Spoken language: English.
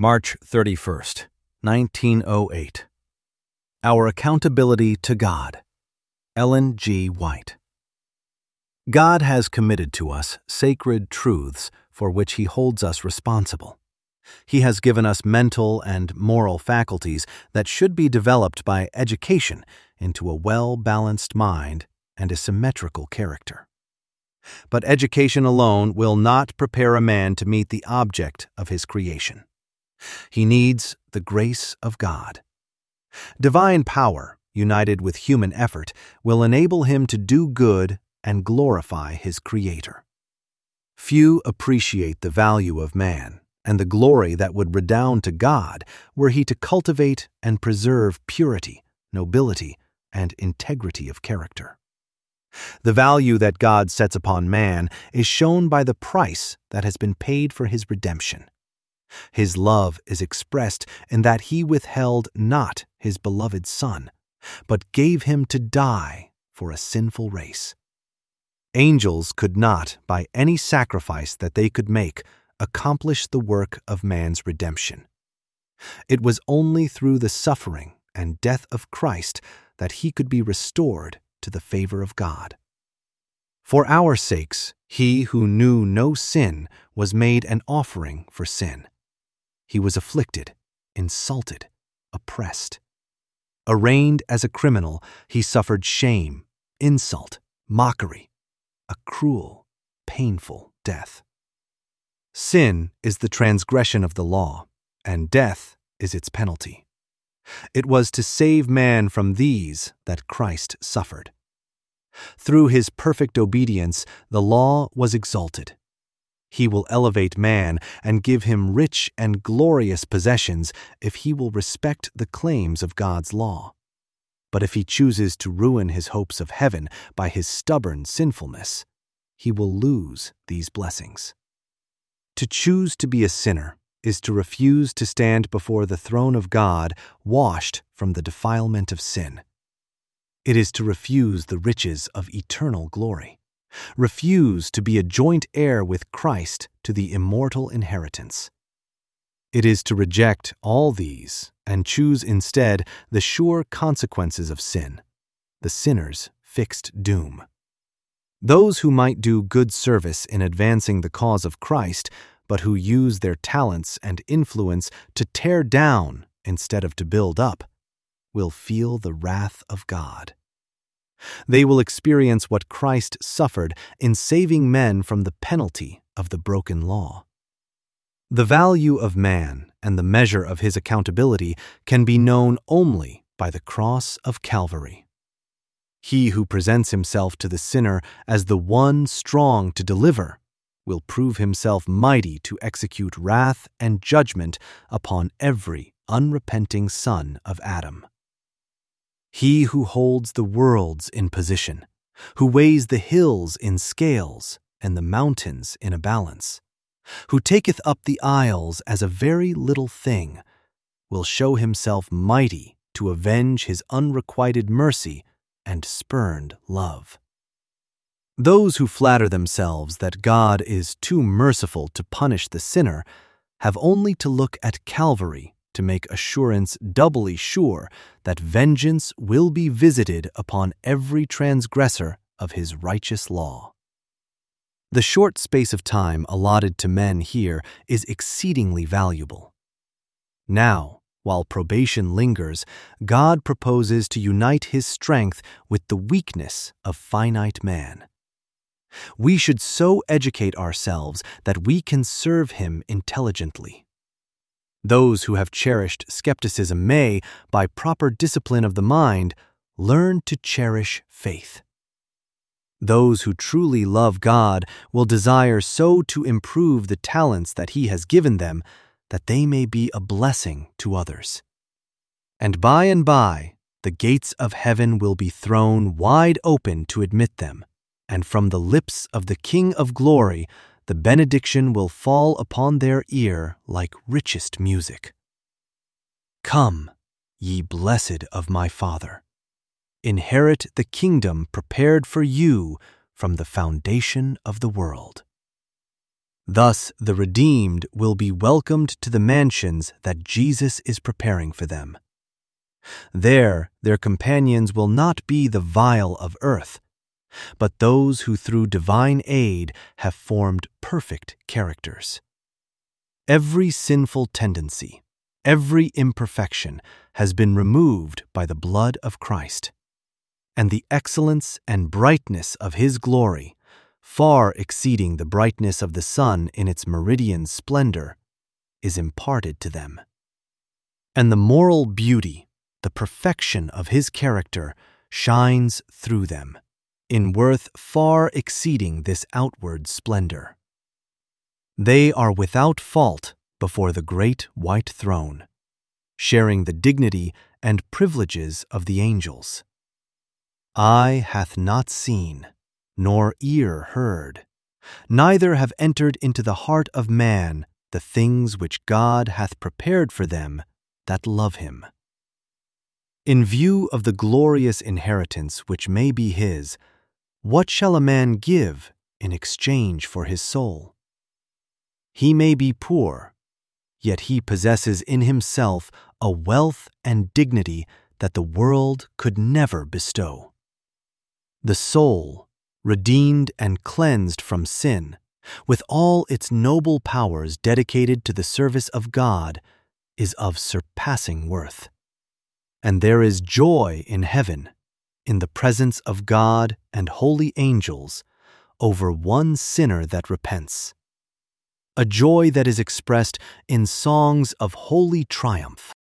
March 31st, 1908. Our Accountability to God. Ellen G. White. God has committed to us sacred truths for which He holds us responsible. He has given us mental and moral faculties that should be developed by education into a well-balanced mind and a symmetrical character. But education alone will not prepare a man to meet the object of his creation. He needs the grace of God. Divine power, united with human effort, will enable him to do good and glorify his Creator. Few appreciate the value of man and the glory that would redound to God were he to cultivate and preserve purity, nobility, and integrity of character. The value that God sets upon man is shown by the price that has been paid for his redemption. His love is expressed in that He withheld not His beloved Son, but gave Him to die for a sinful race. Angels could not, by any sacrifice that they could make, accomplish the work of man's redemption. It was only through the suffering and death of Christ that he could be restored to the favor of God. For our sakes, He who knew no sin was made an offering for sin. He was afflicted, insulted, oppressed. Arraigned as a criminal, He suffered shame, insult, mockery, a cruel, painful death. Sin is the transgression of the law, and death is its penalty. It was to save man from these that Christ suffered. Through His perfect obedience, the law was exalted. He will elevate man and give him rich and glorious possessions if he will respect the claims of God's law. But if he chooses to ruin his hopes of heaven by his stubborn sinfulness, he will lose these blessings. To choose to be a sinner is to refuse to stand before the throne of God washed from the defilement of sin. It is to refuse the riches of eternal glory. Refuse to be a joint heir with Christ to the immortal inheritance. It is to reject all these and choose instead the sure consequences of sin, the sinner's fixed doom. Those who might do good service in advancing the cause of Christ, but who use their talents and influence to tear down instead of to build up, will feel the wrath of God. They will experience what Christ suffered in saving men from the penalty of the broken law. The value of man and the measure of his accountability can be known only by the cross of Calvary. He who presents himself to the sinner as the one strong to deliver will prove himself mighty to execute wrath and judgment upon every unrepenting son of Adam. He who holds the worlds in position, who weighs the hills in scales and the mountains in a balance, who taketh up the isles as a very little thing, will show himself mighty to avenge his unrequited mercy and spurned love. Those who flatter themselves that God is too merciful to punish the sinner have only to look at Calvary to make assurance doubly sure that vengeance will be visited upon every transgressor of His righteous law. The short space of time allotted to men here is exceedingly valuable. Now, while probation lingers, God proposes to unite His strength with the weakness of finite man. We should so educate ourselves that we can serve Him intelligently. Those who have cherished skepticism may, by proper discipline of the mind, learn to cherish faith. Those who truly love God will desire so to improve the talents that He has given them that they may be a blessing to others. And by, the gates of heaven will be thrown wide open to admit them, and from the lips of the King of glory the benediction will fall upon their ear like richest music. Come, ye blessed of my Father, inherit the kingdom prepared for you from the foundation of the world. Thus, the redeemed will be welcomed to the mansions that Jesus is preparing for them. There, their companions will not be the vile of earth, but those who through divine aid have formed perfect characters. Every sinful tendency, every imperfection has been removed by the blood of Christ, and the excellence and brightness of His glory, far exceeding the brightness of the sun in its meridian splendor, is imparted to them. And the moral beauty, the perfection of His character, shines through them, in worth far exceeding this outward splendor. They are without fault before the great white throne, sharing the dignity and privileges of the angels. Eye hath not seen, nor ear heard, neither have entered into the heart of man the things which God hath prepared for them that love Him. In view of the glorious inheritance which may be his, what shall a man give in exchange for his soul? He may be poor, yet he possesses in himself a wealth and dignity that the world could never bestow. The soul, redeemed and cleansed from sin, with all its noble powers dedicated to the service of God, is of surpassing worth. And there is joy in heaven, in the presence of God and holy angels, over one sinner that repents. A joy that is expressed in songs of holy triumph.